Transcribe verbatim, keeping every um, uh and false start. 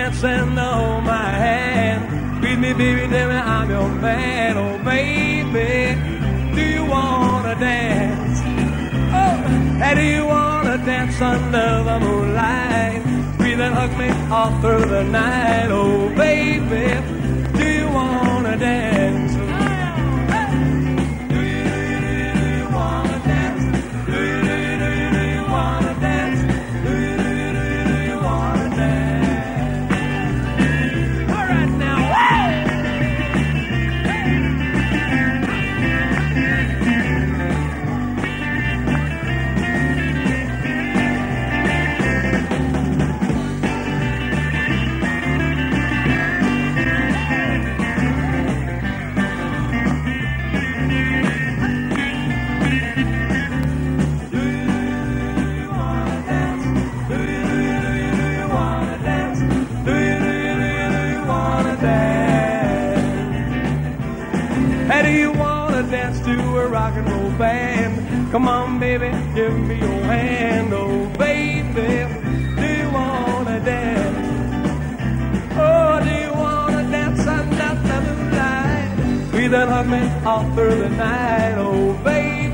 dance and hold my hand. Squeeze me, baby, tell me I'm your man. Oh, baby, do you wanna dance? Oh, and do you wanna dance under the moonlight? Breathe and hug me all through the night. Oh, baby, do you wanna dance? Do you wanna dance to a rock and roll band? Come on, baby, give me your hand. Oh, baby, do you wanna dance? Oh, do you wanna dance under the moonlight? Breathe and hug me all through the night. Oh, baby.